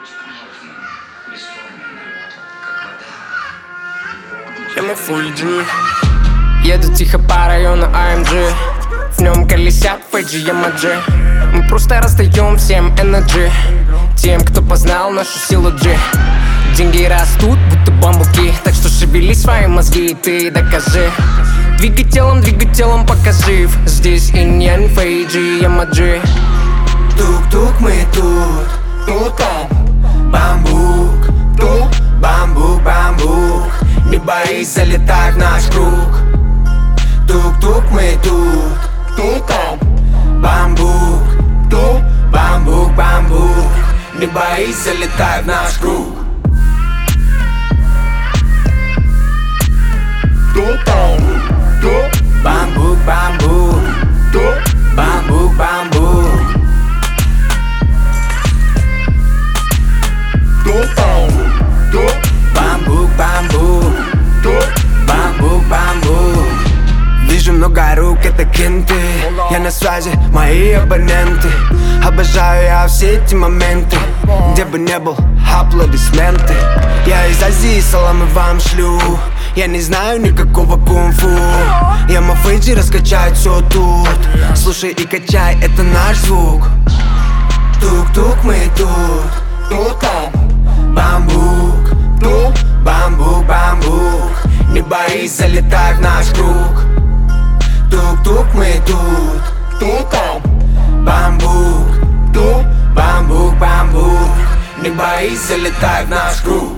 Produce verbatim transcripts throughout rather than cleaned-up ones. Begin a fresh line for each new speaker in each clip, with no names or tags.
Я фулл джи. Еду тихо по району эй эм джи. В нем колесят фейджи Ямаджи. Мы просто раздаем всем энерджи, тем, кто познал нашу силу G. Деньги растут, будто бамбуки, так что шевели свои мозги и ты докажи. Двигай телом, двигай телом, пока жив. Здесь иньян, фейджи, Ямаджи.
Тук-тук, мы тут, тут там бамбук, тут бамбук, бамбук. Не боись, залетай в наш круг. Тук-тук, мы тут, тут там бамбук, тут бамбук, бамбук. Не боись, залетай в наш круг. Тут там, тут бамбук, бамбук, тут бамбук, бамбук. Тут там, тут бамбук, бамбук, тут бамбук, бамбук. Вижу много рук, это кенты. Я на связи, мои абоненты. Обожаю я все эти моменты. Где бы не был, аплодисменты. Я из Азии, саламы вам шлю. Я не знаю никакого кунг-фу. Я мафейджи раскачать все тут. Слушай и качай, это наш звук. Тук-тук, мы тут, тут там бамбук, тут бамбук, бамбук. Не боись, залетай в наш круг. Тук-тук, мы тут, тут там бамбук, тут бамбук, бамбук. Не боись, залетай в наш круг.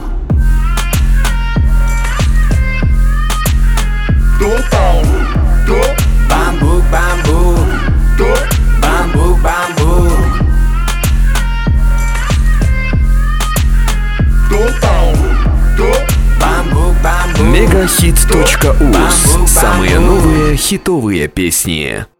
Тут там, тут бамбук, бамбук, тут бамбук, бамбук. Тут там, тут бамбук, бамбук.
Мегахит точка уз. Самые новые хитовые песни.